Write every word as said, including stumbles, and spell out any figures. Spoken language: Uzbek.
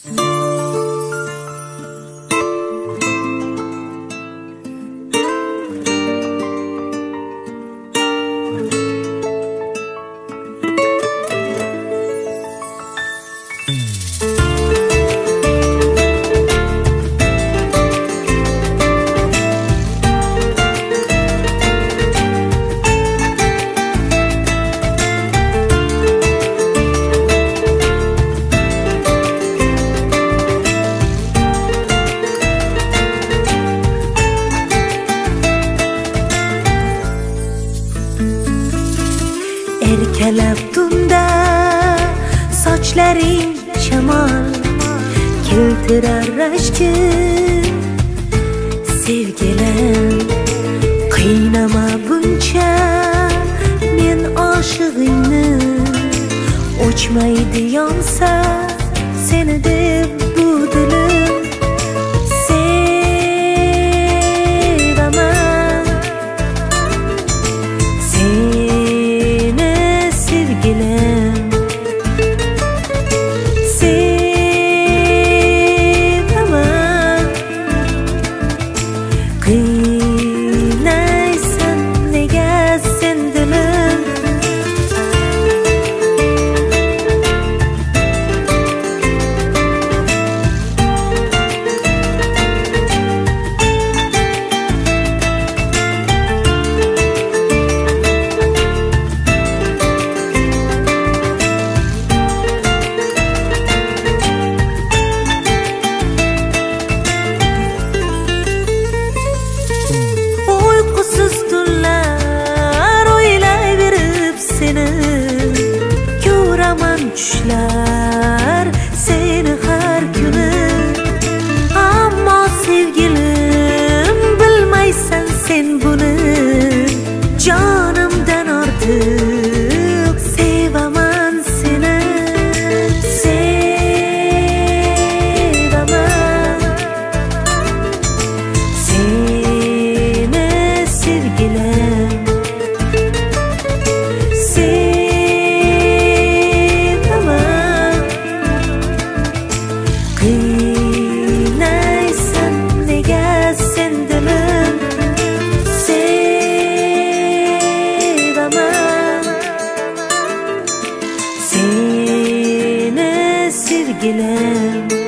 Erkalab tunda sochlaring shamol keltirar rashki. Sevgilim, qiynama buncha men oshig'ingni, o'chmaydi yonsa seni deb bu dilim. Sevaman seni sevgilim, sevaman qiynaysan nega sen dilim. Tushlar seni har kuni, ammo sevgilim bilmaysan sen buni. Jonimdan ortiq sevaman seni, sevaman seni sevgilim. Qiynaysan nega sen dilim, sevaman seni sevgilim.